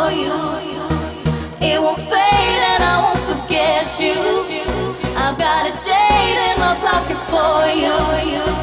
you. It won't fade and I won't forget you. I've got a jade in my pocket for you.